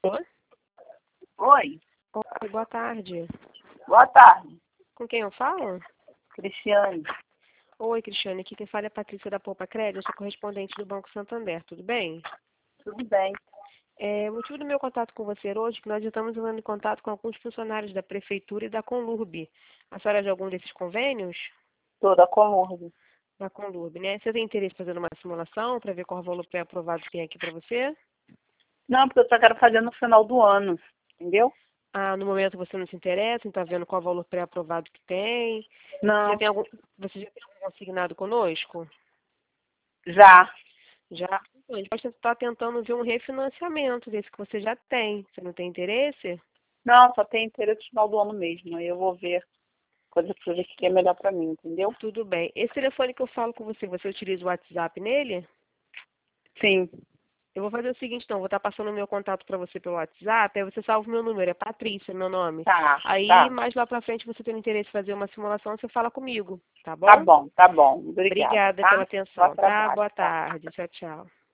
Oi? Oi, Oi, boa tarde. boa tarde, Com quem eu falo? Cristiane. Oi, Cristiane. Aqui quem fala é a Patrícia da Poupa Crédito. Eu sou correspondente do Banco Santander. Tudo bem? Tudo bem? O motivo do meu contato com você hoje é que nós já estamos entrando em contato com alguns funcionários da Prefeitura e da Conlurb. A senhora é de algum desses convênios? Toda comurda. Da Conlurb, né? Você tem interesse em fazer uma simulação para ver qual valor pré-aprovado que tem aqui para você? Não, porque eu só quero fazer no final do ano, entendeu? Ah, no momento você não se interessa, não está vendo qual valor pré-aprovado que tem? Você já Não, tem algum, você já tem algum consignado conosco? já. Já? Então, a gente pode estar tentando ver um refinanciamento desse que você já tem. Você não tem interesse? Não, só tem interesse no final do ano mesmo. Aí eu vou ver coisa pra ver o que é melhor pra mim, entendeu? Tudo bem. Esse telefone que eu falo com você, você utiliza o WhatsApp nele? Sim. Eu vou fazer o seguinte, então, vou estar passando o meu contato para você pelo WhatsApp, aí você salva o meu número, é Patrícia, meu nome. Tá, Aí, tá. mais lá pra frente, você tem interesse em fazer uma simulação, você fala comigo, tá Tá bom? bom, tá bom. Obrigada, Obrigada tá? pela Bom atenção, tá? trabalho, Boa tá? tarde. Tchau, tchau.